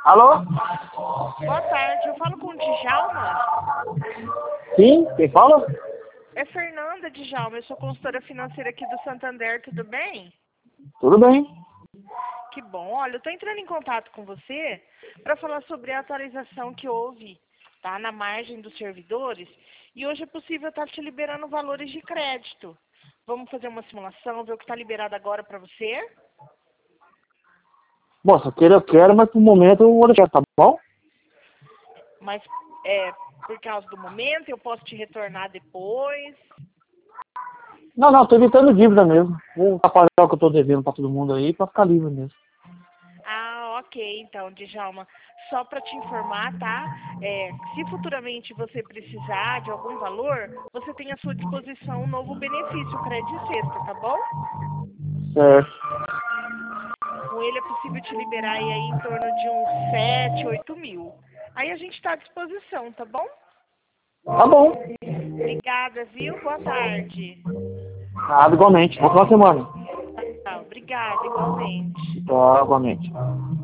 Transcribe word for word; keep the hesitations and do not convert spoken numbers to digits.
Alô? Boa tarde, eu falo com o Djalma. Sim, quem fala? É Fernanda Djalma, eu sou consultora financeira aqui do Santander, tudo bem? Tudo bem. Que bom, olha, eu estou entrando em contato com você para falar sobre a atualização que houve, tá, na margem dos servidores, e hoje é possível estar te liberando valores de crédito. Vamos fazer uma simulação, ver o que está liberado agora para você? Bom, se eu quero, eu quero, mas por momento eu vou deixar, tá bom? Mas é por causa do momento, eu posso te retornar depois. Não, não, tô evitando dívida mesmo. Vou pagar o que eu tô devendo pra todo mundo aí pra ficar livre mesmo. Ah, ok, então, Djalma. Só para te informar, tá? É, se futuramente você precisar de algum valor, você tem à sua disposição um novo benefício, o Crédito Sexta, tá bom? Certo. Com ele é possível te liberar aí, aí em torno de uns sete, oito mil. Aí a gente está à disposição, tá bom? Tá bom. Obrigada, viu? Boa tarde. Ah, igualmente. Boa final de semana. Tá, obrigada, igualmente. Tá, igualmente.